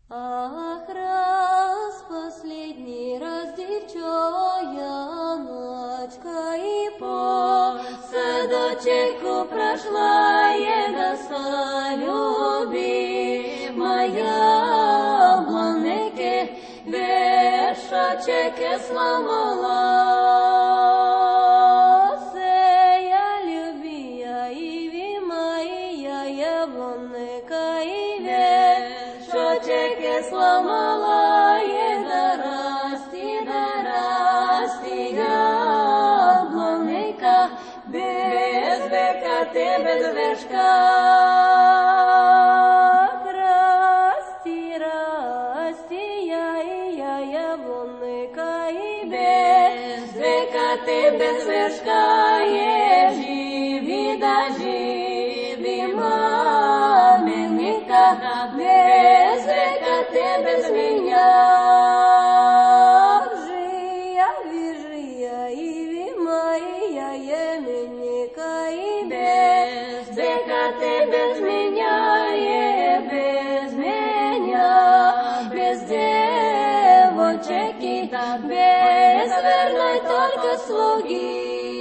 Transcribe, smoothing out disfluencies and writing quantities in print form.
Ах, раз, последний раз, девчоночка, и по садочку прошла, едоса любимая, блонники, вершочек сломала. Сея любия, и ви моя, блонника, и вершочек сломала, и дарасти, блонника, без века ты, без вершка. Расти, я, блонника, и без века ты, без вершка, живи, да живи, маменька, без века ты, без меня. Жия, и ви моя, еменника, и без века ты, без меня, без меня, без девочки, без верной только слуги.